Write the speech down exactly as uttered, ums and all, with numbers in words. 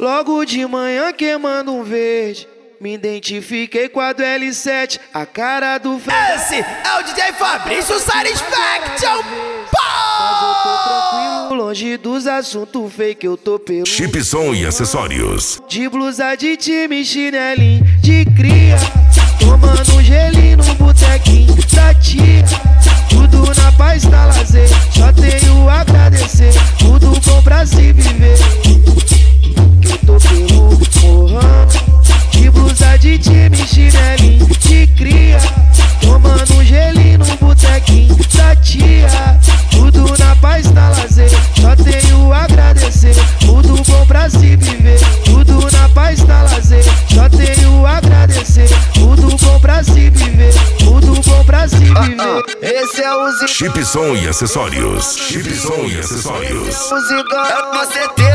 Logo de manhã queimando um verde, me identifiquei com a do L sete, a cara do Fred. Esse é o D J Fabrício Satisfaction. Mas eu tô tranquilo, longe dos assuntos fake, eu tô pelo Chipson e acessórios. de blusa de time, chinelinho de cria, tomando gelinho no botequinho da tia. Tudo na paz da lazer, só tenho a agradecer. Tudo bom pra se viver, que eu tô pelo morrão. De blusa de time, chinelinho de cria, tomando um gelinho no botequinho da tia. Tudo na paz da lazer, só tenho a agradecer. Tudo bom pra se viver, tudo na paz da lazer, só tenho a agradecer. Tudo bom pra se viver, tudo bom pra se viver. Esse é o Zigão. Chipson e acessórios. Chipson e acessórios. O Zigão é com certeza.